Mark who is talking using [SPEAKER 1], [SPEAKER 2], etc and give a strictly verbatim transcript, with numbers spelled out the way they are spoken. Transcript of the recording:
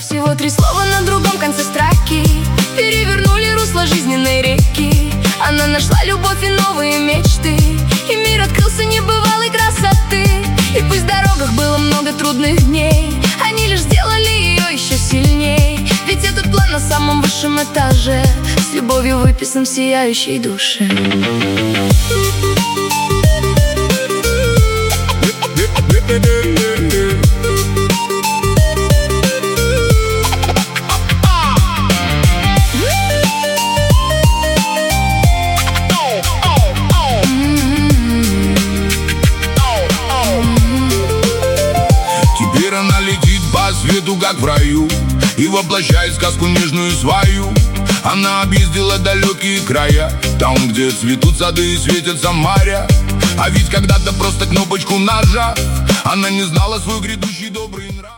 [SPEAKER 1] Всего три слова на другом конце строки перевернули русло жизненной реки. Она нашла любовь и новые мечты, и мир открылся небывалой красоты. И пусть в дорогах было много трудных дней, они лишь сделали ее еще сильней. Ведь этот план на самом высшем этаже с любовью выписан в сияющей душе.
[SPEAKER 2] Теперь она летит по свету, как в раю, и воплощает сказку нежную свою. Она объездила далекие края, там, где цветут сады и светятся моря. А ведь когда-то просто кнопочку нажав, она не знала свой грядущий